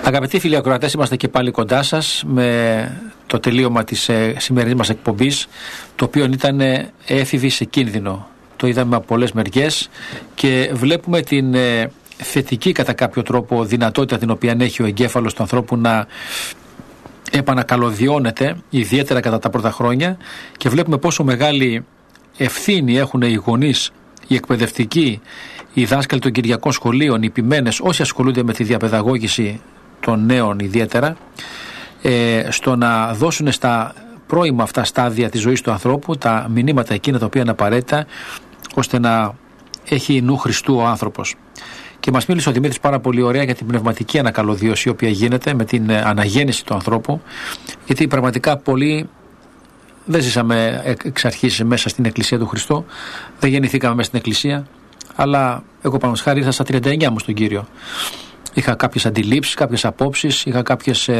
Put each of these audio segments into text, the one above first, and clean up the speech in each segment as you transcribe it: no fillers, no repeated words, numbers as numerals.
Αγαπητοί φίλοι ακροατές, είμαστε και πάλι κοντά σας με το τελείωμα της σημερινής μας εκπομπής, το οποίο ήταν έφηβη σε κίνδυνο. Το είδαμε από πολλές μεριές και βλέπουμε την θετική κατά κάποιο τρόπο δυνατότητα την οποία έχει ο εγκέφαλος του ανθρώπου να επανακαλωδιώνεται, ιδιαίτερα κατά τα πρώτα χρόνια, και βλέπουμε πόσο μεγάλη ευθύνη έχουν οι γονείς, οι εκπαιδευτικοί, οι δάσκαλοι των κυριακών σχολείων, οι ποιμένες, όσοι ασχολούνται με τη διαπαιδαγώγηση των νέων ιδιαίτερα, στο να δώσουν στα πρώιμα αυτά στάδια της ζωής του ανθρώπου τα μηνύματα εκείνα τα οποία είναι απαραίτητα ώστε να έχει νου Χριστού ο άνθρωπος. Και μας μίλησε ο Δημήτρης πάρα πολύ ωραία για την πνευματική ανακαλωδίωση η οποία γίνεται με την αναγέννηση του ανθρώπου, γιατί πραγματικά πολλοί δεν ζήσαμε εξ αρχής μέσα στην Εκκλησία του Χριστού, δεν γεννηθήκαμε μέσα στην Εκκλησία, αλλά εγώ πάνω χάρη ήρθα στα 39 μου στον Κύριο. Είχα κάποιες αντιλήψεις, κάποιες απόψεις, είχα κάποιες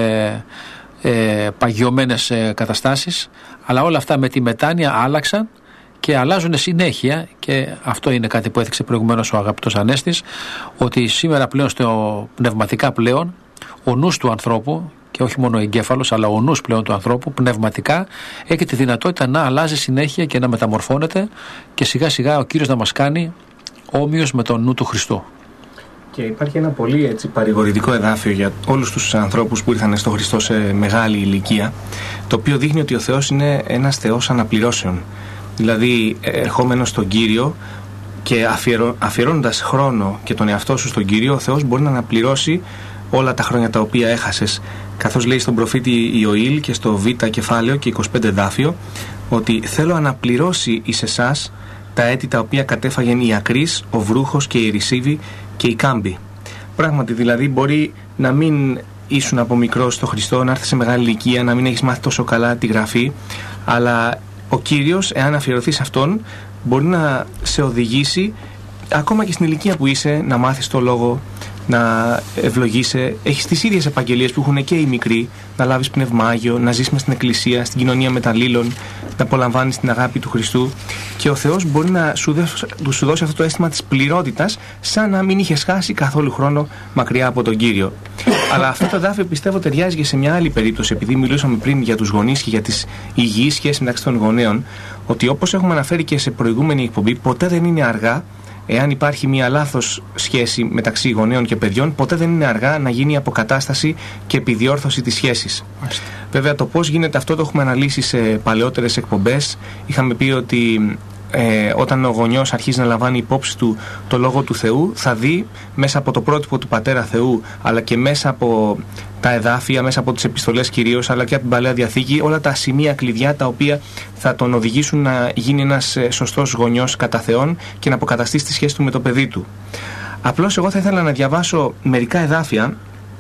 παγιωμένες καταστάσεις, αλλά όλα αυτά με τη μετάνοια άλλαξαν και αλλάζουν συνέχεια, και αυτό είναι κάτι που έθιξε προηγουμένως ο αγαπητός Ανέστης, ότι σήμερα πλέον πνευματικά πλέον ο νους του ανθρώπου, και όχι μόνο ο εγκέφαλος αλλά ο νους πλέον του ανθρώπου πνευματικά έχει τη δυνατότητα να αλλάζει συνέχεια και να μεταμορφώνεται, και σιγά σιγά ο Κύριος να μας κάνει όμοιος με τον νου του Χριστού. Και υπάρχει ένα πολύ παρηγορητικό εδάφιο για όλους τους ανθρώπους που ήρθαν στο Χριστό σε μεγάλη ηλικία, το οποίο δείχνει ότι ο Θεός είναι ένας Θεός αναπληρώσεων. Δηλαδή, ερχόμενος στον Κύριο και αφιερώνοντας χρόνο και τον εαυτό σου στον Κύριο, ο Θεός μπορεί να αναπληρώσει όλα τα χρόνια τα οποία έχασες. Καθώς λέει στον προφήτη Ιωήλ και στο Β κεφάλαιο και 25 εδάφιο, ότι θέλω να αναπληρώσει εις εσάς τα έτη τα οποία κατέφαγεν η ακρίς, ο βρούχος και η ρησίβη και η κάμπη. Πράγματι, δηλαδή, μπορεί να μην ήσουν από μικρός στο Χριστό, να έρθεις σε μεγάλη ηλικία, να μην έχεις μάθει τόσο καλά τη γραφή, αλλά ο Κύριος, εάν αφιερωθείς σε Αυτόν, μπορεί να σε οδηγήσει ακόμα και στην ηλικία που είσαι να μάθεις το λόγο, να ευλογείσαι. Έχεις τις ίδιες επαγγελίες που έχουν και οι μικροί, να λάβεις Πνεύμα Άγιο, να ζεις μες στην Εκκλησία, στην κοινωνία με τα αλλήλων, να απολαμβάνεις την αγάπη του Χριστού, και ο Θεός μπορεί να σου δώσει αυτό το αίσθημα της πληρότητας, σαν να μην είχες χάσει καθόλου χρόνο μακριά από τον Κύριο. Αλλά αυτό το εδάφιο πιστεύω ταιριάζει και σε μια άλλη περίπτωση, επειδή μιλούσαμε πριν για τους γονείς και για τις υγιείς σχέσεις μεταξύ των γονέων, ότι όπως έχουμε αναφέρει και σε προηγούμενη εκπομπή, ποτέ δεν είναι αργά. Εάν υπάρχει μια λάθος σχέση μεταξύ γονέων και παιδιών, ποτέ δεν είναι αργά να γίνει αποκατάσταση και επιδιόρθωση της σχέσης. Βέβαια, το πώς γίνεται αυτό το έχουμε αναλύσει σε παλαιότερες εκπομπές. Είχαμε πει ότι όταν ο γονιός αρχίζει να λαμβάνει υπόψη του το Λόγο του Θεού, θα δει μέσα από το πρότυπο του Πατέρα Θεού, αλλά και μέσα από τα εδάφια, μέσα από τις επιστολές κυρίως, αλλά και από την Παλαιά Διαθήκη, όλα τα σημεία κλειδιά τα οποία θα τον οδηγήσουν να γίνει ένας σωστός γονιός κατά Θεόν και να αποκαταστήσει τη σχέση του με το παιδί του. Απλώς εγώ θα ήθελα να διαβάσω μερικά εδάφια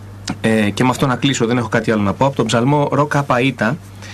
και με αυτό να κλείσω, δεν έχω κάτι άλλο να πω, από τον ψαλμό Ρο Κάπα Ήτα,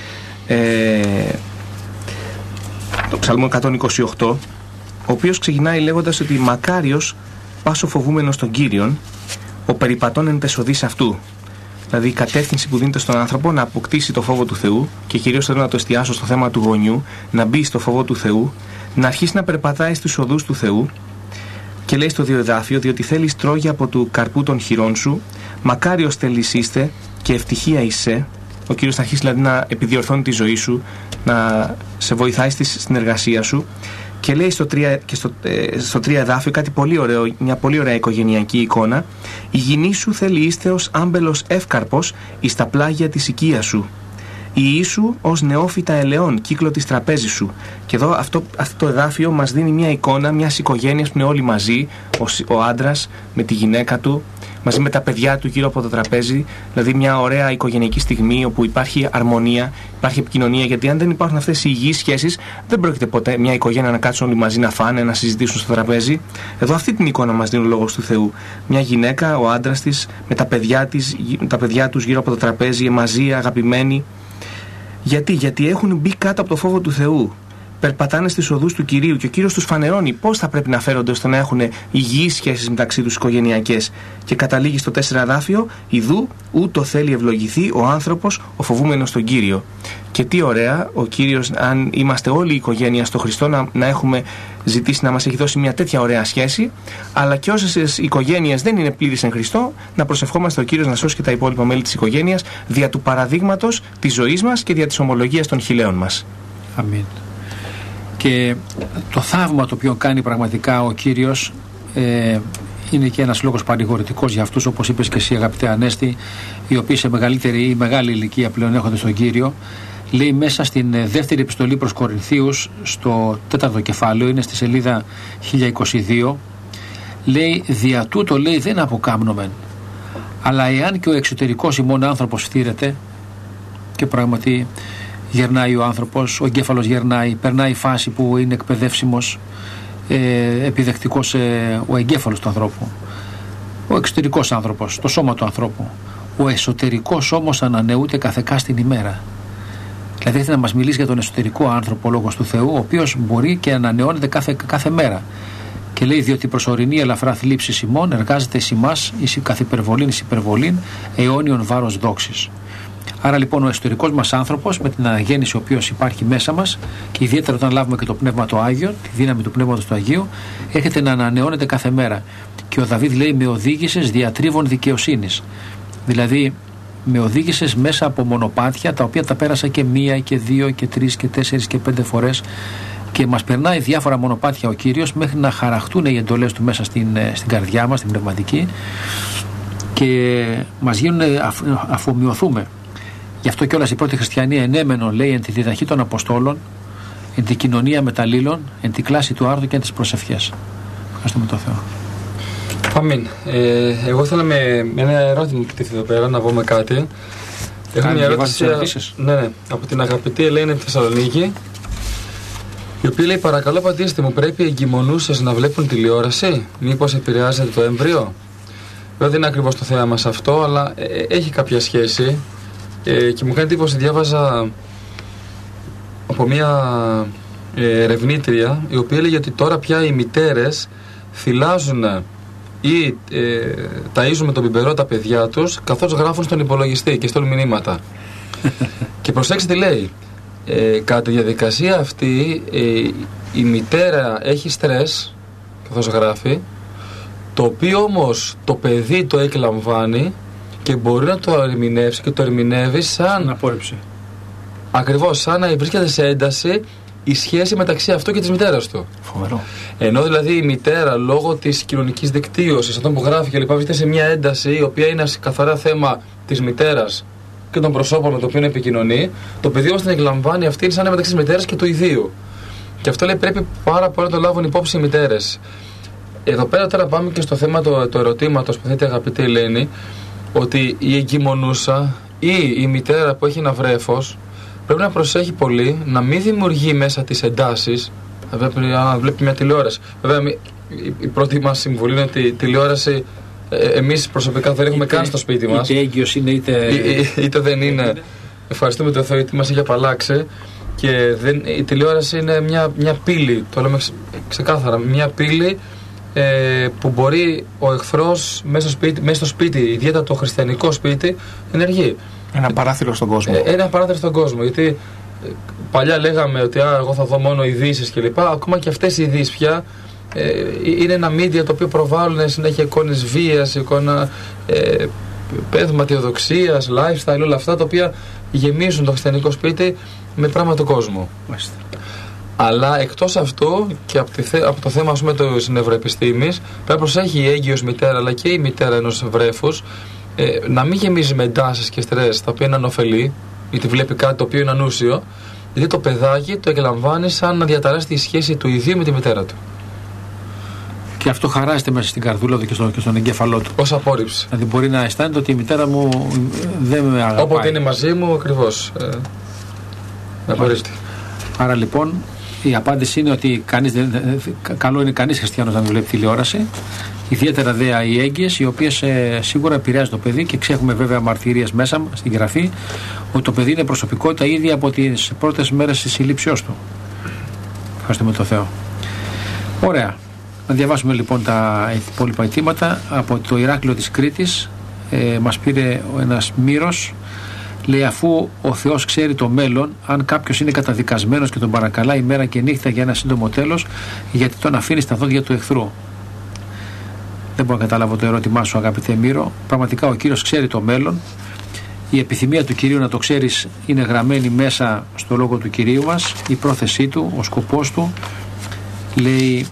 το ψαλμό 128, ο οποίος ξεκινάει λέγοντας ότι «Μακάριος πάσο φοβούμενος τον Κύριον, ο περιπατών εν τες οδείς αυτού». Δηλαδή η κατεύθυνση που δίνεται στον άνθρωπο να αποκτήσει το φόβο του Θεού, και κυρίως θέλω να το εστιάσω στο θέμα του γονιού, να μπει στο φόβο του Θεού, να αρχίσει να περπατάει στους οδούς του Θεού, και λέει στο διεδάφιο, διότι θέλεις τρόγια από του καρπού των χειρών σου, μακάριος θέλεις είστε και ευτυχία είσαι. Ο Κύριος θα αρχίσει δηλαδή να επιδιορθώνει τη ζωή σου, να σε βοηθάει στην εργασία σου, και λέει στο 3 εδάφιο κάτι πολύ ωραίο, μια πολύ ωραία οικογενειακή εικόνα. Η γυνή σου θέλει είστε ως άμπελος εύκαρπος εις τα πλάγια της οικίας σου. Η Ιησού ως νεόφυτα ελαιών, κύκλο της τραπέζης σου. Και εδώ αυτό το εδάφιο μας δίνει μια εικόνα μιας οικογένειας που είναι όλοι μαζί, ο άντρας με τη γυναίκα του, μαζί με τα παιδιά του γύρω από το τραπέζι, δηλαδή μια ωραία οικογενειακή στιγμή όπου υπάρχει αρμονία, υπάρχει επικοινωνία, γιατί αν δεν υπάρχουν αυτές οι υγιείς σχέσεις, δεν πρόκειται ποτέ μια οικογένεια να κάτσουν όλοι μαζί να φάνε, να συζητήσουν στο τραπέζι. Εδώ αυτή την εικόνα μας δίνει ο Λόγος του Θεού. Μια γυναίκα, ο άντρας της, με τα παιδιά τους γύρω από το τραπέζι, μαζί, αγαπημένοι. Γιατί έχουν μπει κάτω από το φόβο του Θεού. Περπατάνε στις οδούς του Κυρίου και ο Κύριος τους φανερώνει πώς θα πρέπει να φέρονται ώστε να έχουν υγιείς σχέσεις μεταξύ τους οικογενειακές. Και καταλήγει στο 4 εδάφιο, «Ιδού ούτω θέλει ευλογηθεί ο άνθρωπος, ο φοβούμενος τον Κύριο». Και τι ωραία, ο Κύριος, αν είμαστε όλη η οικογένεια στο Χριστό, να έχουμε ζητήσει να μας έχει δώσει μια τέτοια ωραία σχέση, αλλά και όσες οικογένειες δεν είναι πλήρεις εν Χριστώ, να προσευχόμαστε ο Κύριος να σώσει και τα υπόλοιπα μέλη της οικογένειας δια του παραδείγματος της ζωής μας και δια της ομολογίας των χιλέων μας. Αμήν. Και το θαύμα το οποίο κάνει πραγματικά ο Κύριος είναι και ένας λόγος παρηγορητικός για αυτούς, όπως είπες και εσύ αγαπητέ Ανέστη, οι οποίοι σε μεγαλύτερη ή μεγάλη ηλικία πλέον έρχονται στον Κύριο. Λέει μέσα στην δεύτερη επιστολή προς Κορινθίους, στο 4ο κεφάλαιο, είναι στη σελίδα 1022, λέει δια τούτο, λέει, δεν αποκάμνομεν, αλλά εάν και ο εξωτερικός ημών άνθρωπος φθήρεται, και πράγματι γερνάει ο άνθρωπος, ο εγκέφαλος γερνάει, περνάει η φάση που είναι εκπαιδεύσιμος, επιδεκτικός ο εγκέφαλος του ανθρώπου, ο εξωτερικός άνθρωπος, το σώμα του ανθρώπου. Ο εσωτερικός όμως ανανεούται καθεκά στην ημέρα. Δηλαδή θέλει να μας μιλήσει για τον εσωτερικό άνθρωπο, λόγος του Θεού, ο οποίος μπορεί και ανανεώνεται κάθε μέρα. Και λέει, διότι προσωρινή ελαφρά θλίψη ημών εργάζεται εις ημάς εις καθ' υπερβολήν αιώνιον βάρος δόξης. Άρα λοιπόν ο εσωτερικός μας άνθρωπος, με την αναγέννηση ο οποίος υπάρχει μέσα μας, και ιδιαίτερα όταν λάβουμε και το Πνεύμα το Άγιο, τη δύναμη του Πνεύματος του Αγίου, έρχεται να ανανεώνεται κάθε μέρα. Και ο Δαβίδ λέει, με οδήγησες διατρίβων δικαιοσύνης. Δηλαδή με οδήγησες μέσα από μονοπάτια τα οποία τα πέρασα και 1 και 2 και 3 και 4 και 5 φορές, και μας περνάει διάφορα μονοπάτια ο Κύριος μέχρι να χαραχτούν οι εντολές του μέσα στην καρδιά μας, στην πνευματική, και μας γίνουν αφομοιωθούμε. Γι' αυτό κιόλας οι πρώτοι χριστιανοί ενέμενον, λέει, εν τη διδαχή των Αποστόλων, εν τη κοινωνία μεταλλήλων, εν τη κλάση του άρτου και εν τις προσευχές. Ευχαριστούμε τον Θεό. Αμήν. Εγώ ήθελα με ένα ερώτημα που τίθεται εδώ πέρα να πούμε κάτι. Έχω μια ερώτηση από την αγαπητή Ελένη από τη Θεσσαλονίκη, η οποία λέει, παρακαλώ απαντήστε μου, πρέπει οι εγκυμονούσες να βλέπουν τηλεόραση, μήπως επηρεάζεται το έμβριο? Βέβαια δεν είναι ακριβώς το θέμα μας αυτό, αλλά έχει κάποια σχέση, και μου κάνει εντύπωση, διάβαζα από μια ερευνήτρια η οποία έλεγε ότι τώρα πια οι μητέρες θυλάζουν ή ταΐζουν με τον πιπερό τα παιδιά τους καθώς γράφουν στον υπολογιστή και στέλνουν μηνύματα. Και προσέξτε τι λέει, κατά τη διαδικασία αυτή η μητέρα έχει στρες καθώς γράφει, το οποίο όμως το παιδί το εκλαμβάνει και μπορεί να το ερμηνεύσει και το ερμηνεύει σαν απόρριψη. Ακριβώς, σαν να βρίσκεται σε ένταση η σχέση μεταξύ αυτού και της μητέρας του. Φοβερό. Ενώ δηλαδή η μητέρα, λόγω της κοινωνικής δικτύωσης, αυτό που γράφει και λοιπά, βρίσκεται σε μια ένταση η οποία είναι καθαρά θέμα της μητέρας και των προσώπων με το οποίο επικοινωνεί, το παιδί όμως την εκλαμβάνει αυτή, είναι σαν να μεταξύ της μητέρας και του ιδίου. Και αυτό λέει πρέπει πάρα πολύ να το λάβουν υπόψη οι μητέρες. Εδώ πέρα τώρα πάμε και στο θέμα του ερωτήματος που θέτει η αγαπητή Ελένη, ότι η εγκυμονούσα ή η μητέρα που έχει ένα βρέφος πρέπει να προσέχει πολύ να μην δημιουργεί μέσα τις εντάσεις. Αν βλέπει μια τηλεόραση. Βέβαια, η πρώτη μας συμβουλή είναι ότι η τηλεόραση εμείς προσωπικά δεν έχουμε καν στο σπίτι μας. Είτε έγκυος είναι, είτε δεν είναι. Ευχαριστούμε τον Θεό γιατί μας έχει απαλλάξει. Και η τηλεόραση είναι μια πύλη, το λέμε ξεκάθαρα, μια πύλη που μπορεί ο εχθρός μέσα στο σπίτι, ιδιαίτερα το χριστιανικό σπίτι, ενεργεί. Ένα παράθυρο στον κόσμο. Ένα παράθυρο στον κόσμο. Γιατί παλιά λέγαμε ότι εγώ θα δω μόνο ειδήσεις κλπ. Ακόμα και αυτές οι ειδήσεις πια είναι ένα media το οποίο προβάλλουν συνέχεια εικόνες βίας, εικόνα παιδματιοδοξίας, lifestyle, όλα αυτά τα οποία γεμίζουν το χριστιανικό σπίτι με πράγματα του κόσμου. Αλλά εκτός αυτού και από το θέμα της νευροεπιστήμης, πρέπει να προσέχει η έγκυος μητέρα αλλά και η μητέρα ενός βρέφους να μην γεμίζει με εντάσεις και στρες τα οποία είναι ανωφελή, γιατί βλέπει κάτι το οποίο είναι ανούσιο, γιατί το παιδάκι το εκλαμβάνει σαν να διαταράσει τη σχέση του ιδίου με τη μητέρα του. Και αυτό χαράζεται μέσα στην καρδούλα του και στον εγκέφαλό του. Ως απόρριψη. Δηλαδή μπορεί να αισθάνεται ότι η μητέρα μου δεν με αγαπάει. Όποτε είναι μαζί μου, ακριβώς. Άρα λοιπόν η απάντηση είναι ότι καλό είναι κανείς χριστιανός να μην βλέπει τηλεόραση. Ιδιαίτερα δε οι έγκυες, οι οποίες σίγουρα επηρεάζουν το παιδί, και έχουμε βέβαια μαρτυρίες μέσα στην Γραφή ότι το παιδί είναι προσωπικότητα ήδη από τις πρώτες μέρες της συλλήψεως του. Ευχαριστούμε τον Θεό. Ωραία. Να διαβάσουμε λοιπόν τα υπόλοιπα αιτήματα. Από το Ηράκλειο της Κρήτης μας πήρε ένας Μύρος. Λέει, αφού ο Θεός ξέρει το μέλλον, αν κάποιος είναι καταδικασμένος και τον παρακαλά ημέρα και νύχτα για ένα σύντομο τέλος, γιατί τον αφήνει στα δόντια του εχθρού? Δεν μπορώ να καταλάβω το ερώτημά σου, αγαπητέ Μύρο. Πραγματικά ο Κύριος ξέρει το μέλλον. Η επιθυμία του Κυρίου, να το ξέρεις, είναι γραμμένη μέσα στο λόγο του Κυρίου μας. Η πρόθεσή του, ο σκοπός του. Λέει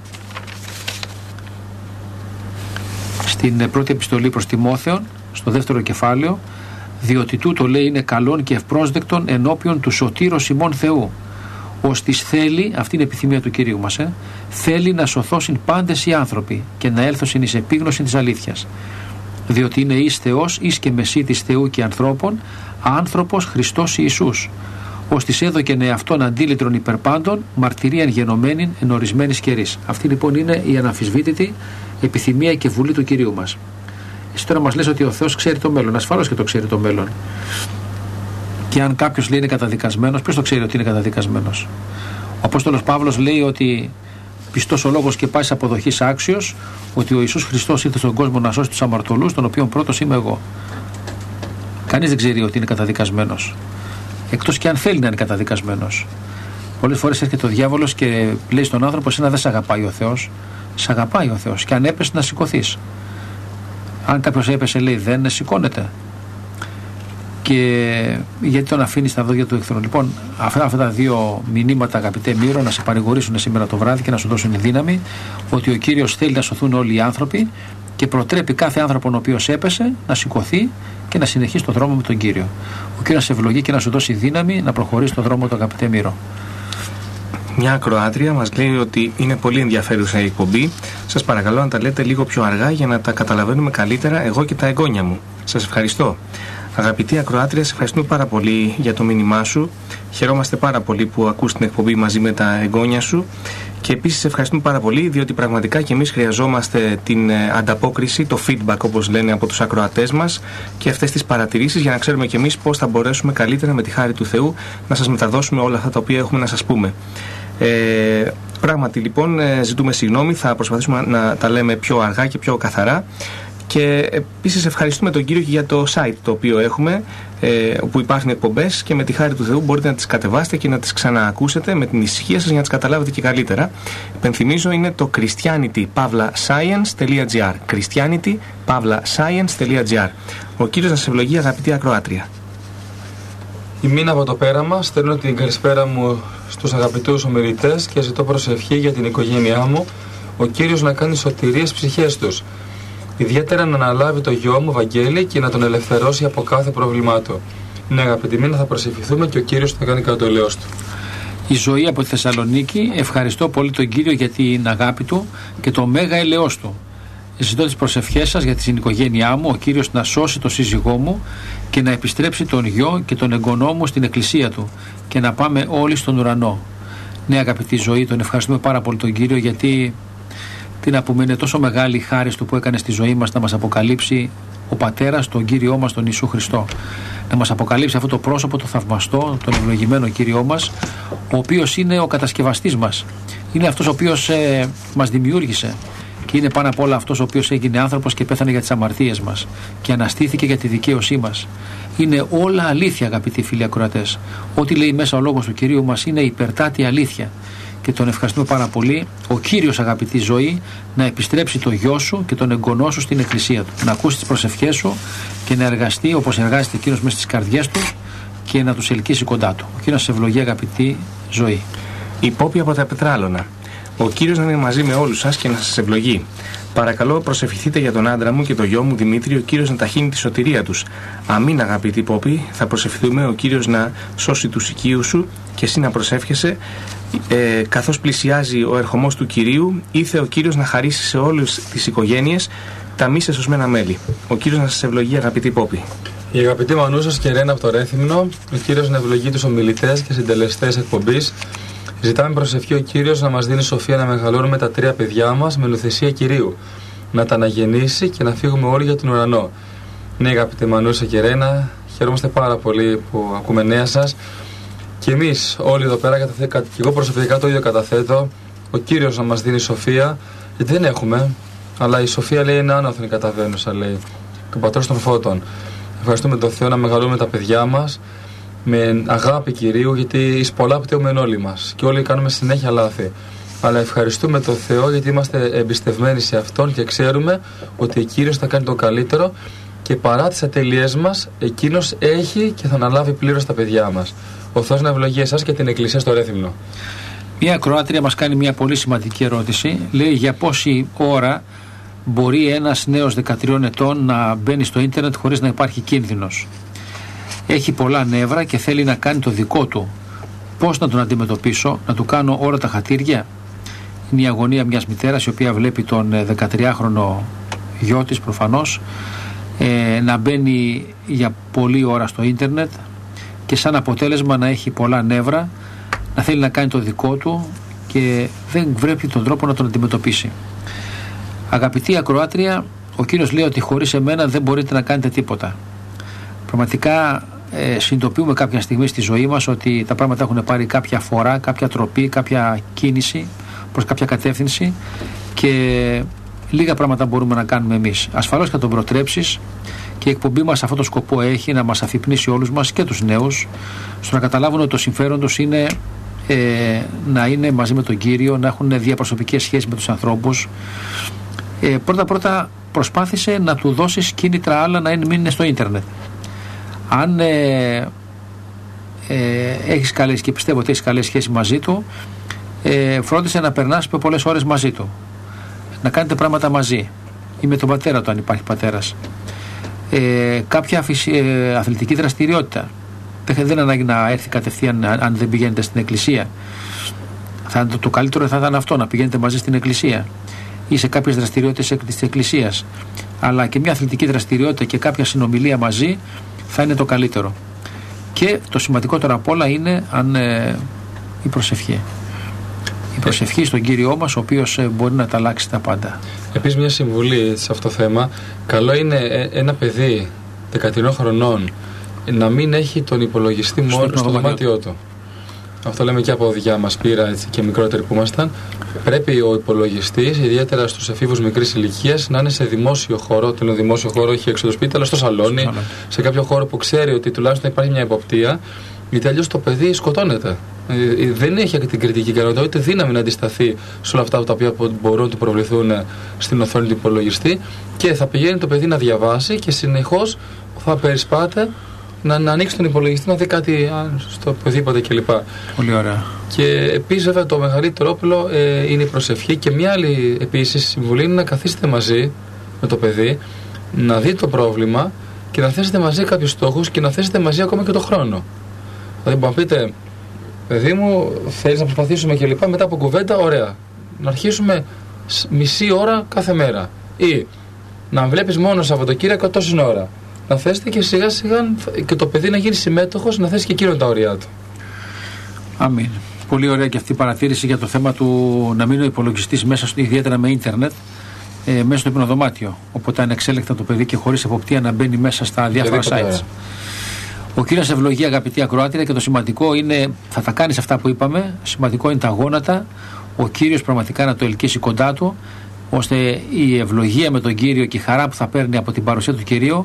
στην πρώτη επιστολή προς Τιμόθεον, στο δεύτερο κεφάλαιο, διότι τούτο, λέει, είναι καλόν και ευπρόσδεκτον ενώπιον του σωτήρος ημών Θεού, ώστις θέλει, αυτή είναι η επιθυμία του Κυρίου μας, θέλει να σωθώσουν πάντες οι άνθρωποι και να έλθωσιν εις επίγνωση της αλήθειας. Διότι είναι εις Θεός, εις και μεσίτης Θεού και ανθρώπων, άνθρωπος Χριστός Ιησούς, ώστις έδωκεν εαυτόν αντίλητρον υπερπάντων, μαρτυρίαν γενομένην εν ορισμένης καιρής. Αυτή λοιπόν είναι η αναμφισβήτητη επιθυμία και βουλή του Κυρίου μας. Εσύ τώρα μας λες ότι ο Θεός ξέρει το μέλλον. Ασφαλώς και το ξέρει το μέλλον. Και αν κάποιος λέει είναι καταδικασμένος, ποιος το ξέρει ότι είναι καταδικασμένος? Ο Απόστολος Παύλος λέει ότι πιστός ο λόγος και πάσης αποδοχής άξιος, ότι ο Ιησούς Χριστός ήρθε στον κόσμο να σώσει τους αμαρτωλούς, τον οποίον πρώτος είμαι εγώ. Κανείς δεν ξέρει ότι είναι καταδικασμένος. Εκτός και αν θέλει να είναι καταδικασμένος. Πολλές φορές έρχεται ο διάβολος και λέει στον άνθρωπο: εσένα δεν σε αγαπάει ο Θεός. Σε αγαπάει ο Θεός. Και αν έπεσε, να σηκωθείς. Αν κάποιος έπεσε, λέει, δεν σηκώνεται. Και γιατί τον αφήνει στα δόντια του εχθρού? Λοιπόν, αυτά τα δύο μηνύματα, αγαπητέ Μύρο, να σε παρηγορήσουν σήμερα το βράδυ και να σου δώσουν δύναμη ότι ο Κύριος θέλει να σωθούν όλοι οι άνθρωποι και προτρέπει κάθε άνθρωπο ο οποίος έπεσε να σηκωθεί και να συνεχίσει το δρόμο με τον Κύριο. Ο Κύριος να σε ευλογεί και να σου δώσει δύναμη να προχωρήσει το δρόμο του, αγαπητέ Μύρο. Μια ακροάτρια μας λέει ότι είναι πολύ ενδιαφέρουσα η εκπομπή. Σας παρακαλώ να τα λέτε λίγο πιο αργά για να τα καταλαβαίνουμε καλύτερα εγώ και τα εγγόνια μου. Σας ευχαριστώ. Αγαπητή ακροάτρια, σε ευχαριστούμε πάρα πολύ για το μήνυμά σου. Χαιρόμαστε πάρα πολύ που ακούς την εκπομπή μαζί με τα εγγόνια σου. Και επίσης σε ευχαριστούμε πάρα πολύ, διότι πραγματικά και εμείς χρειαζόμαστε την ανταπόκριση, το feedback όπως λένε από τους ακροατές μας και αυτές τις παρατηρήσεις για να ξέρουμε και εμείς πώς θα μπορέσουμε καλύτερα με τη χάρη του Θεού να σας μεταδώσουμε όλα αυτά τα οποία έχουμε να σας πούμε. Πράγματι λοιπόν ζητούμε συγγνώμη, θα προσπαθήσουμε να τα λέμε πιο αργά και πιο καθαρά. Και επίσης ευχαριστούμε τον Κύριο και για το site το οποίο έχουμε, όπου υπάρχουν εκπομπές και με τη χάρη του Θεού μπορείτε να τις κατεβάσετε και να τις ξαναακούσετε με την ησυχία σας για να τις καταλάβετε και καλύτερα. Υπενθυμίζω, είναι το christianity-science.gr christianity-science.gr. Ο Κύριος να σε ευλογεί, αγαπητή ακροάτρια. Η Μίνα από το Πέραμα, στέλνω την καλησπέρα μου στους αγαπητούς ομιλητές και ζητώ προσευχή για την οικογένειά μου, ο Κύριος να κάνει σωτηρίες ψυχές τους. Ιδιαίτερα να αναλάβει το γιο μου Βαγγέλη και να τον ελευθερώσει από κάθε πρόβλημά του. Ναι, αγαπητοί Μίνα, θα προσευχηθούμε και ο Κύριος θα κάνει κατά το ελαιός του. Η Ζωή από τη Θεσσαλονίκη, ευχαριστώ πολύ τον Κύριο για την αγάπη του και το μέγα ελαιός του. Ζητώ τις προσευχές σας για την οικογένειά μου, ο Κύριος να σώσει τον σύζυγό μου και να επιστρέψει τον γιο και τον εγγονό μου στην εκκλησία του και να πάμε όλοι στον ουρανό. Ναι, αγαπητή Ζωή, τον ευχαριστούμε πάρα πολύ τον Κύριο, γιατί τι να πούμε, είναι τόσο μεγάλη η χάρις του που έκανε στη ζωή μας να μας αποκαλύψει ο Πατέρας, τον Κύριό μας, τον Ιησού Χριστό. Να μας αποκαλύψει αυτό το πρόσωπο, το θαυμαστό, τον ευλογημένο Κύριό μας, ο οποίος είναι ο κατασκευαστής μας. Είναι αυτός ο οποίος μας δημιούργησε και είναι πάνω απ' όλα αυτός ο οποίος έγινε άνθρωπος και πέθανε για τις αμαρτίες μας και αναστήθηκε για τη δικαίωσή μας. Είναι όλα αλήθεια, αγαπητοί φίλοι ακροατές. Ό,τι λέει μέσα ο λόγος του Κυρίου μας είναι υπερτάτη αλήθεια. Και τον ευχαριστούμε πάρα πολύ. Ο Κύριος, αγαπητή Ζωή, να επιστρέψει το γιο σου και τον εγγονό σου στην εκκλησία του. Να ακούσει τις προσευχές σου και να εργαστεί όπως εργάζεται εκείνος μέσα στις καρδιές του και να τους ελκύσει κοντά του. Ο Κύριος να σε ευλογεί, αγαπητή Ζωή. Η Πόπη από τα Πετράλωνα. Ο Κύριος να είναι μαζί με όλους σας και να σας ευλογεί. Παρακαλώ, προσευχηθείτε για τον άντρα μου και το γιο μου Δημήτρη, ο Κύριος να ταχύνει τη σωτηρία τους. Αμήν, αγαπητή Πόπη. Θα προσευχηθούμε ο Κύριος να σώσει τους οικείους σου και εσύ να προσεύχεσαι. Καθώς πλησιάζει ο ερχομός του Κυρίου, ήθε ο Κύριος να χαρίσει σε όλες τις οικογένειες τα μη σεσωσμένα μέλη. Ο Κύριος να σας ευλογεί, αγαπητή Πόπη. Η αγαπητή Μανούσας και Ρένα από το Ρέθυμνο, ο Κύριος να ευλογεί τους ομιλητές και συντελεστές εκπομπής. Ζητάμε προσευχή ο Κύριος να μας δίνει σοφία να μεγαλώνουμε τα τρία παιδιά μας με νουθεσία Κυρίου, να τα αναγεννήσει και να φύγουμε όλοι για τον ουρανό. Ναι, αγαπητή Μανούσα και Ρένα, χαιρόμαστε πάρα πολύ που ακούμε νέα σας. Και εμείς όλοι εδώ πέρα, και εγώ προσωπικά το ίδιο καταθέτω, ο Κύριος να μας δίνει σοφία, γιατί δεν έχουμε, αλλά η σοφία λέει είναι άνωθεν καταβαίνουσα, λέει, του Πατρός των Φώτων. Ευχαριστούμε τον Θεό να μεγαλώνουμε τα παιδιά μας με αγάπη Κυρίου, γιατί εις πολλά πτώουμε όλοι μας και όλοι κάνουμε συνέχεια λάθη. Αλλά ευχαριστούμε τον Θεό γιατί είμαστε εμπιστευμένοι σε Αυτόν και ξέρουμε ότι ο Κύριος θα κάνει το καλύτερο και παρά τις ατελειές μας, Εκείνος έχει και θα αναλάβει πλήρως τα παιδιά μας. Ο Θεός να ευλογεί εσάς και την Εκκλησία στο Ρέθυμνο. Μια ακροάτρια μας κάνει μια πολύ σημαντική ερώτηση. Λέει για πόση ώρα μπορεί ένας νέος 13 ετών να μπαίνει στο ίντερνετ χωρίς να υπάρχει κίνδυνος. Έχει πολλά νεύρα και θέλει να κάνει το δικό του. Πώς να τον αντιμετωπίσω, να του κάνω όλα τα χατήρια? Είναι η αγωνία μιας μητέρας η οποία βλέπει τον 13χρονο γιο της προφανώς να μπαίνει για πολλή ώρα στο ίντερνετ και σαν αποτέλεσμα να έχει πολλά νεύρα, να θέλει να κάνει το δικό του και δεν βρέπει τον τρόπο να τον αντιμετωπίσει. Αγαπητή ακροάτρια, ο Κύριος λέει ότι χωρίς εμένα δεν μπορείτε να κάνετε τίποτα. Πραγματικά συνειδητοποιούμε κάποια στιγμή στη ζωή μας ότι τα πράγματα έχουν πάρει κάποια φορά, κάποια τροπή, κάποια κίνηση προς κάποια κατεύθυνση και λίγα πράγματα μπορούμε να κάνουμε εμείς. Ασφαλώς θα τον προτρέψεις και η εκπομπή μας αυτό το σκοπό έχει, να μας αφυπνήσει όλους μας και τους νέους στο να καταλάβουν ότι το συμφέρον τους είναι να είναι μαζί με τον Κύριο, να έχουν διαπροσωπικές σχέσεις με τους ανθρώπους. Πρώτα προσπάθησε να του δώσεις κίνητρα άλλα να μην είναι στο ίντερνετ. Αν έχεις καλές και πιστεύω ότι έχεις καλές σχέσεις μαζί του, φρόντισε να περνάς πολλές ώρες μαζί του, να κάνετε πράγματα μαζί ή με τον πατέρα του αν υπάρχει πατέρας, κάποια αθλητική δραστηριότητα. Δεν ανάγκη να έρθει κατευθείαν αν δεν πηγαίνετε στην εκκλησία. Το καλύτερο θα ήταν αυτό, να πηγαίνετε μαζί στην εκκλησία ή σε κάποιες δραστηριότητες της εκκλησίας, αλλά και μια αθλητική δραστηριότητα και κάποια συνομιλία μαζί θα είναι το καλύτερο. Και το σημαντικότερο απ' όλα είναι η προσευχή. Η προσευχή στον Κύριό μας, ο οποίος μπορεί να τα αλλάξει τα πάντα. Επίσης, μια συμβουλή σε αυτό το θέμα. Καλό είναι ένα παιδί 13 χρονών να μην έχει τον υπολογιστή μόνο στο δωμάτιό του. Αυτό λέμε και από δικιά μας πείρα, έτσι, και μικρότεροι που ήμασταν. Πρέπει ο υπολογιστής, ιδιαίτερα στους εφήβους μικρής ηλικίας, να είναι σε δημόσιο χώρο. Το δημόσιο χώρο, όχι έξω το σπίτι, αλλά στο σαλόνι, σε κάποιο χώρο που ξέρει ότι τουλάχιστον υπάρχει μια εποπτεία, γιατί αλλιώς το παιδί σκοτώνεται. Δεν έχει την κριτική ικανότητα, ούτε δύναμη να αντισταθεί σε όλα αυτά τα οποία μπορούν να του προβληθούν στην οθόνη του υπολογιστή, και θα πηγαίνει το παιδί να διαβάσει και συνεχώς θα περισπάται να ανοίξει τον υπολογιστή, να δει κάτι στο οπουδήποτε κλπ. Πολύ ωραία. Και επίσης, βέβαια, το μεγαλύτερο όπλο είναι η προσευχή. Και μια άλλη επίσης συμβουλή είναι να καθίσετε μαζί με το παιδί, να δείτε το πρόβλημα και να θέσετε μαζί κάποιους στόχους και να θέσετε μαζί ακόμα και το χρόνο. Δηλαδή, μπορεί να πείτε, παιδί μου, θέλεις να προσπαθήσουμε κλπ. Μετά από κουβέντα, ωραία. Να αρχίσουμε μισή ώρα κάθε μέρα. Ή να βλέπεις μόνο Σαββατοκύριακο τόση ώρα. Να θέσετε και σιγά σιγά και το παιδί να γίνει συμμέτοχος, να θέσει και εκείνο τα ωριά του. Αμήν. Πολύ ωραία και αυτή η παρατήρηση για το θέμα του να μείνει ο υπολογιστής μέσα, ιδιαίτερα με ίντερνετ, μέσα στο υπνοδωμάτιο. Οπότε ανεξέλεκτα το παιδί και χωρίς εποπτεία να μπαίνει μέσα στα διάφορα sites. Ο Κύριος ευλογεί, αγαπητή ακροάτρια, και το σημαντικό είναι, θα τα κάνεις αυτά που είπαμε, σημαντικό είναι τα γόνατα, ο Κύριος πραγματικά να το ελκύσει κοντά του, ώστε η ευλογία με τον Κύριο και η χαρά που θα παίρνει από την παρουσία του Κυρίου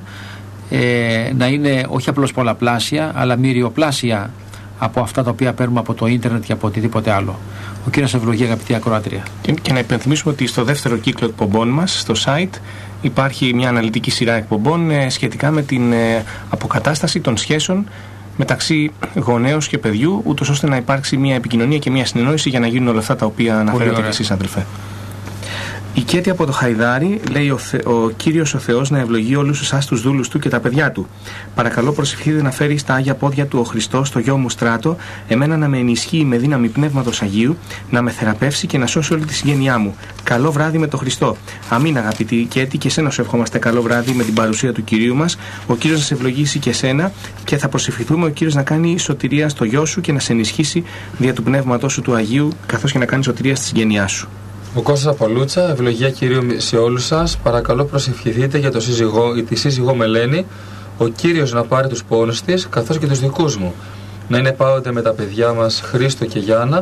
να είναι όχι απλώς πολλαπλάσια, αλλά μυριοπλάσια από αυτά τα οποία παίρνουμε από το ίντερνετ και από οτιδήποτε άλλο. Ο Κύριος ευλογεί, αγαπητή ακροάτρια. Και να υπενθυμίσουμε ότι στο δεύτερο κύκλο εκπομπών μας, στο site, υπάρχει μια αναλυτική σειρά εκπομπών σχετικά με την αποκατάσταση των σχέσεων μεταξύ γονέως και παιδιού, ούτως ώστε να υπάρξει μια επικοινωνία και μια συνεννόηση για να γίνουν όλα αυτά τα οποία αναφέρατε και εσείς, αδελφέ. Η Κέτη από το Χαϊδάρι λέει: ο Κύριος ο Θεός να ευλογεί όλους εσάς τους δούλους του και τα παιδιά του. Παρακαλώ, προσευχείτε να φέρει στα άγια πόδια του ο Χριστός, το γιο μου Στράτο, εμένα να με ενισχύει με δύναμη πνεύματος Αγίου, να με θεραπεύσει και να σώσει όλη τη συγγένειά μου. Καλό βράδυ με τον Χριστό. Αμήν, αγαπητή Κέτη, και εσένα σου ευχόμαστε καλό βράδυ με την παρουσία του Κυρίου μας. Ο Κύριος να σε ευλογήσει και εσένα και θα προσευχηθούμε ο Κύριος να κάνει σωτηρία στο γιο σου και να σε ενισχύσει δια του πνεύματός σου του Αγίου, καθώς και να κάνει σωτηρία στη συγγένειά σου. Ο Κώστας από Λούτσα, ευλογία Κυρίου σε όλους σας. Παρακαλώ, προσευχηθείτε για το σύζυγό ή τη σύζυγό Μελένη, ο Κύριος να πάρει τους πόνους της, καθώς και τους δικούς μου. Να είναι πάντοτε με τα παιδιά μας Χρήστο και Γιάννα,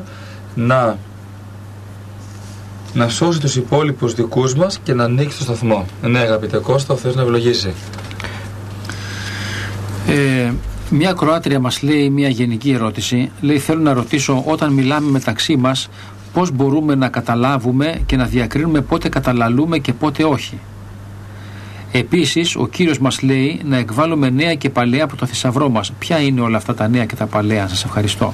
να σώσει τους υπόλοιπους δικούς μας και να ανοίξει το σταθμό. Ναι, αγαπητέ Κώστα, ο Θεός να ευλογήσει. Μια Κροάτρια μας λέει μια γενική ερώτηση. Λέει, θέλω να ρωτήσω, όταν μιλάμε μεταξύ μας, πώς μπορούμε να καταλάβουμε και να διακρίνουμε πότε καταλαλούμε και πότε όχι. Επίσης, ο Κύριος μας λέει να εκβάλουμε νέα και παλαιά από το θησαυρό μας. Ποια είναι όλα αυτά τα νέα και τα παλαιά? Σας ευχαριστώ.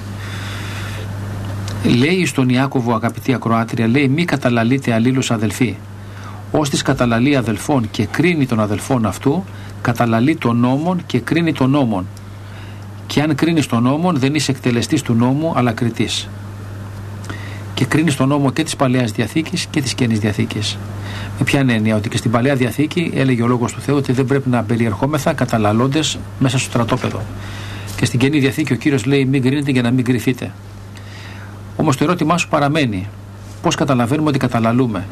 Λέει στον Ιάκωβο, αγαπητή ακροάτρια, λέει, μη καταλαλείτε αλλήλους αδελφοί. Ως της καταλαλεί αδελφών και κρίνει τον αδελφόν αυτού, καταλαλεί τον νόμον και κρίνει τον νόμον. Και αν κρίνεις τον νόμον, δεν είσαι εκτελεστής του νόμου, αλλά κριτής. Και κρίνεις τον νόμο και της Παλαιάς Διαθήκης και της Καινής Διαθήκης. Με ποια έννοια? Ότι και στην Παλαιά Διαθήκη έλεγε ο Λόγος του Θεού ότι δεν πρέπει να περιερχόμεθα καταλαλώντες μέσα στο στρατόπεδο. Και στην Καινή Διαθήκη ο Κύριος λέει, μην κρίνετε για να μην κρυθείτε. Όμως το ερώτημά σου παραμένει. Πώς καταλαβαίνουμε ότι καταλαλούμε?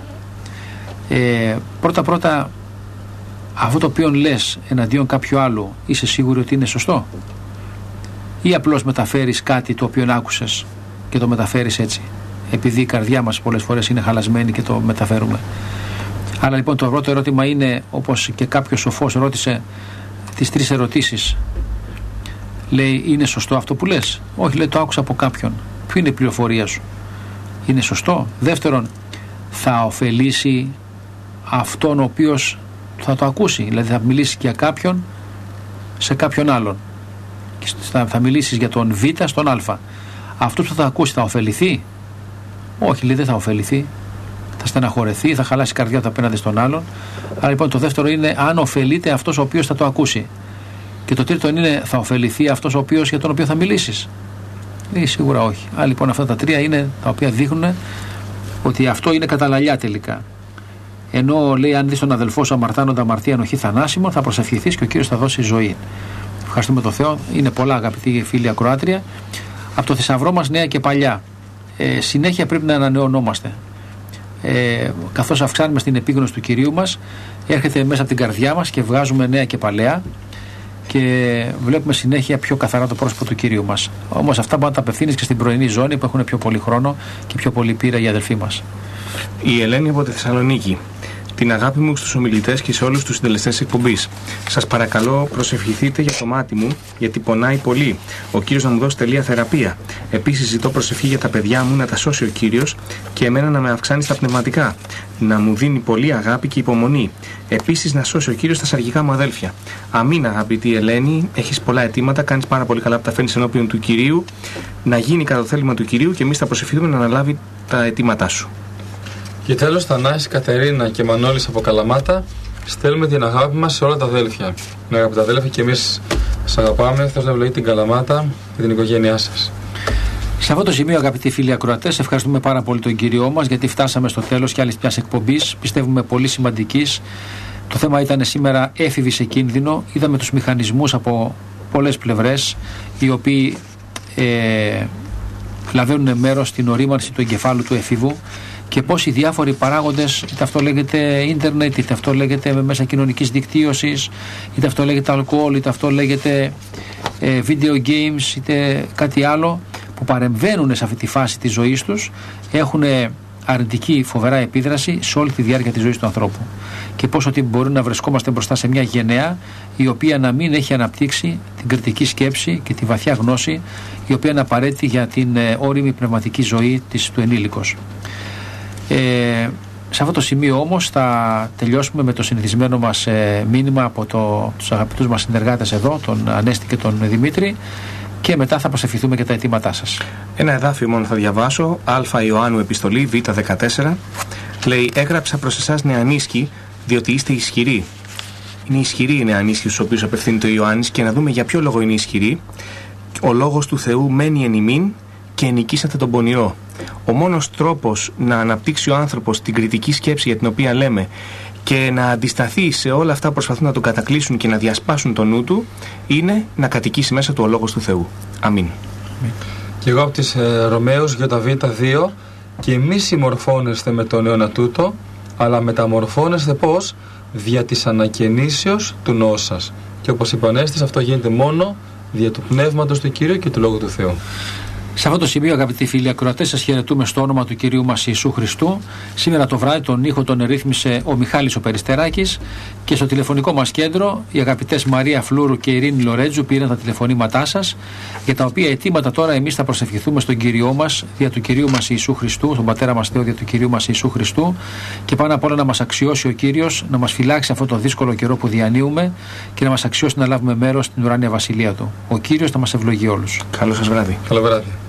Πρώτα, αυτό το οποίο λες εναντίον κάποιου άλλου, είσαι σίγουροι ότι είναι σωστό? Ή απλώς μεταφέρεις κάτι το οποίο άκουσες και το μεταφέρεις έτσι, επειδή η καρδιά μας πολλές φορές είναι χαλασμένη και το μεταφέρουμε? Άρα λοιπόν το πρώτο ερώτημα είναι, όπως και κάποιος σοφός ρώτησε τις 3 ερωτήσεις, λέει, είναι σωστό αυτό που λες? Όχι, λέει, το άκουσα από κάποιον. Ποιο είναι η πληροφορία σου? Είναι σωστό? Δεύτερον, θα ωφελήσει αυτόν ο οποίος θα το ακούσει? Δηλαδή θα μιλήσει για κάποιον σε κάποιον άλλον και θα μιλήσεις για τον Β στον Α. Αυτός που θα ακούσει θα ωφεληθεί? Όχι, λέει, δεν θα ωφεληθεί. Θα στεναχωρεθεί, θα χαλάσει η καρδιά του απέναντι στον άλλον. Άρα λοιπόν το δεύτερο είναι αν ωφελείται αυτός ο οποίος θα το ακούσει. Και το τρίτο είναι, θα ωφεληθεί αυτός ο οποίος για τον οποίο θα μιλήσεις? Σίγουρα όχι. Άρα λοιπόν αυτά τα 3 είναι τα οποία δείχνουν ότι αυτό είναι καταλαλιά τελικά. Ενώ λέει, αν δεις τον αδελφό σου αμαρτάνοντα αμαρτία ενοχή θανάσιμο, θα προσευχηθείς και ο Κύριος θα δώσει ζωή. Ευχαριστούμε τον Θεό. Είναι πολλά, αγαπητοί φίλοι ακροάτρια. Από το θησαυρό μας νέα και παλιά. Συνέχεια πρέπει να ανανεωνόμαστε. Καθώς αυξάνουμε στην επίγνωση του Κυρίου μας, έρχεται μέσα από την καρδιά μας και βγάζουμε νέα και παλαιά και βλέπουμε συνέχεια πιο καθαρά το πρόσωπο του Κυρίου μας. Όμως αυτά μπορεί να τα απευθύνεις και στην πρωινή ζώνη που έχουν πιο πολύ χρόνο και πιο πολύ πείρα οι αδελφοί μας. Η Ελένη από τη Θεσσαλονίκη. Την αγάπη μου στους ομιλητές και σε όλους τους συντελεστές εκπομπής. Σας παρακαλώ, προσευχηθείτε για το μάτι μου, γιατί πονάει πολύ. Ο Κύριος να μου δώσει τελεία θεραπεία. Επίσης, ζητώ προσευχή για τα παιδιά μου, να τα σώσει ο Κύριος και εμένα να με αυξάνει στα πνευματικά. Να μου δίνει πολύ αγάπη και υπομονή. Επίσης, να σώσει ο Κύριος τα σαργικά μου αδέλφια. Αμήν, αγαπητή Ελένη. Έχεις πολλά αιτήματα, κάνεις πάρα πολύ καλά που τα φέρνεις ενώπιον του Κυρίου. Να γίνει κατά το θέλημα του Κυρίου και εμείς θα προσευχηθούμε να αναλάβει τα αιτήματά σου. Και τέλος, Θανάσης, Κατερίνα και Μανώλης από Καλαμάτα, στέλνουμε την αγάπη μας σε όλα τα αδέλφια. Ναι, αγαπητά αδέλφια, και εμείς σας αγαπάμε. Θέλω να ευλογεί την Καλαμάτα και την οικογένειά σας. Σε αυτό το σημείο, αγαπητοί φίλοι ακροατές, ευχαριστούμε πάρα πολύ τον Κύριό μας, γιατί φτάσαμε στο τέλος κι άλλης μιας εκπομπής. Πιστεύουμε πολύ σημαντικής. Το θέμα ήταν σήμερα έφηβοι σε κίνδυνο. Είδαμε τους μηχανισμούς από πολλές πλευρές, οι οποίοι λαβαίνουν μέρος στην ορίμανση του εγκεφάλου του εφήβου. Και πώς οι διάφοροι παράγοντες, είτε αυτό λέγεται ίντερνετ, είτε αυτό λέγεται μέσα κοινωνικής δικτύωσης, είτε αυτό λέγεται αλκοόλ, είτε αυτό λέγεται video games, είτε κάτι άλλο, που παρεμβαίνουν σε αυτή τη φάση της ζωής τους, έχουν αρνητική φοβερά επίδραση σε όλη τη διάρκεια της ζωής του ανθρώπου. Και πώς ότι μπορεί να βρισκόμαστε μπροστά σε μια γενναία η οποία να μην έχει αναπτύξει την κριτική σκέψη και τη βαθιά γνώση, η οποία είναι απαραίτητη για την όριμη πνευματική ζωή του ενήλικος. Σε αυτό το σημείο όμως θα τελειώσουμε με το συνηθισμένο μας μήνυμα από τους αγαπητούς μας συνεργάτες εδώ, τον Ανέστη και τον Δημήτρη, και μετά θα προσευχηθούμε και τα αιτήματά σας. Ένα εδάφιο μόνο θα διαβάσω. Α Ιωάννου επιστολή Β14 λέει, έγραψα προς εσάς νεανίσκοι διότι είστε ισχυροί. Είναι ισχυροί οι νεανίσκοι στους οποίους απευθύνεται ο Ιωάννης, και να δούμε για ποιο λόγο είναι ισχυροί. Ο λόγος του Θεού μένει εν ημίν και νικήσατε τον πονηρό. Ο μόνος τρόπος να αναπτύξει ο άνθρωπος την κριτική σκέψη για την οποία λέμε και να αντισταθεί σε όλα αυτά που προσπαθούν να τον κατακλείσουν και να διασπάσουν το νου του, είναι να κατοικήσει μέσα του ο λόγος του Θεού. Αμήν. Και εγώ από τις Ρωμαίους ΙΒ2, και εμείς συμμορφώνεστε με τον αιώνα τούτο, αλλά μεταμορφώνεστε πώς? Δια της ανακαινήσεως του νόου σας. Και όπως είπε ο Ανέστης, αυτό γίνεται μόνο δια του Πνεύματος του Κύριου και του Λόγου του Θεού. Σε αυτό το σημείο, αγαπητοί φίλοι ακροατές, σας χαιρετούμε στο όνομα του Κυρίου μας Ιησού Χριστού. Σήμερα το βράδυ τον ήχο τον ερρύθμισε ο Μιχάλης ο Περιστεράκης και στο τηλεφωνικό μας κέντρο οι αγαπητές Μαρία Φλούρου και Ειρήνη Λορέτζου πήραν τα τηλεφωνήματά σας, για τα οποία αιτήματα τώρα εμείς θα προσευχηθούμε στον Κύριό μας δια του Κυρίου μας Ιησού Χριστού, στον Πατέρα μας Θεό δια του Κυρίου μας Ιησού Χριστού, και πάνω απ' όλα να μας αξιώσει ο Κύριος να μας φυλάξει αυτό το δύσκολο καιρό που διανύουμε και να μας αξιώσει να λάβουμε μέρος στην ουράνια βασιλεία του. Ο Κύριος θα μας ευλογεί όλους. Καλό σας βράδυ. Καλό βράδυ.